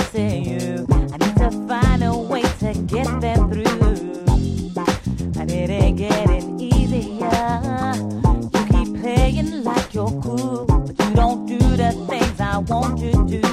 missing you. I need to find a way to get them through. And it ain't getting easier. You keep playing like you're cool, but you don't do the things I want you to do.